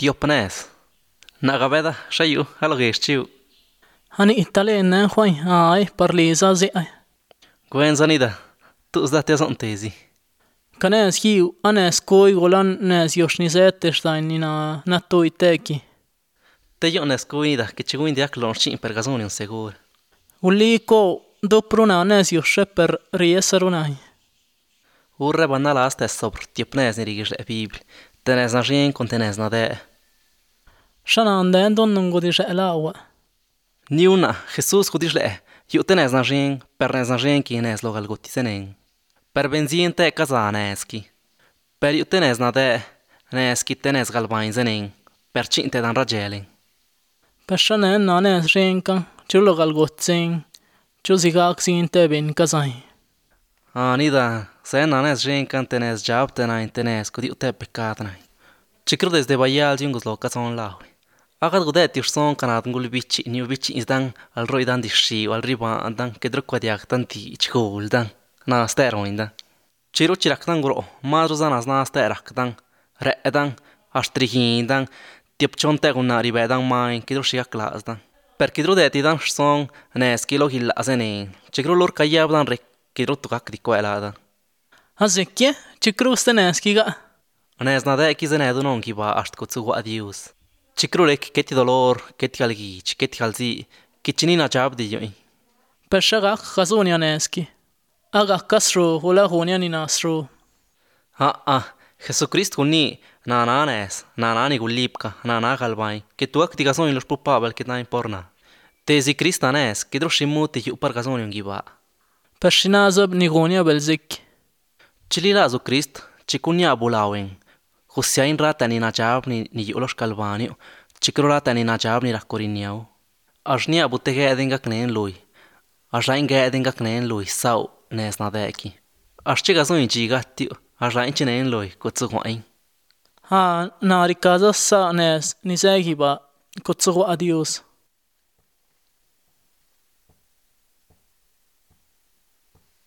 Tiopnes. Nagaveda shayu halogestiu. Hani italienne huay ai parlisa ze ai. Gwen zanida. Tus da tezon tezi. Kanes hiu anes koi golan nes yoshnisetestain nina nattoiteki. Te yones kuida que chiguin diak lonshin per gazonion segur. Uliko dopruna nes yosheper riesarunai. Urre banala hasta sobre tiopnes ni rigis le bibli. Tenes na rien con tenes na de. Shana anden donnun godise elawa. Ni una Jesús judis le. Yu tenes na rien per nes na rien ki nes logal gotisenen. Per benzin te kazaneski. Per yu tenes na de. Neski tenes galbain zenen. Per cinte dan ragelen. Peshanen nanes renkan chulo galgotsen. Chuzigak sin tebin kazai. Anida, se nanes rien kan tenes jab tenain tenes kodi ute pecadnai. Chikru desde bayal jingos lo kazon lawi. Agad godet yurson kanat ngul bichi ni bichi isdan al roi dan dishi al riba dan kedro kwadiak tan ti chgul dan na steroin dan. Chiru chirak dan gro madro zanas na sterak dan re dan astrihin dan tiepchon te gunari be dan main kedro shia klas dan. Per kedro deti dan son nes kilo hilla azenen. Chikru lor kayab dan rek kedro tukak di kwela dan. Hazekje chikru steneskiga. Nes na de kizenedu non kiba ast kutsu adius. Chikrulek keti dolor, keti galgich, keti galzi, kichinina jab di yoi. Peshagak khazunia neski. Aga kasro hola honia ni nasro. Jesucristo huni na nanes, na nani gulipka, na galbain, que tu ak digason los pupabel que na imporna. Tezi Krista nes, que droshimuti yu par gazon giba. Peshinazab nigonia belzik. Chilila zu Krist, chikunya bulawen. Husiain rata ni najab ni yulos kalbanio, chikro rata ni najab ni rakoriniao. Ashnia butege edinga knen lui. Ashain ge edinga knen lui sau nes na deki. Ashchiga zon jigatio, ashain chinen lui kutsu huain. Ha narikaza sa nes nisegiba kutsugo adios.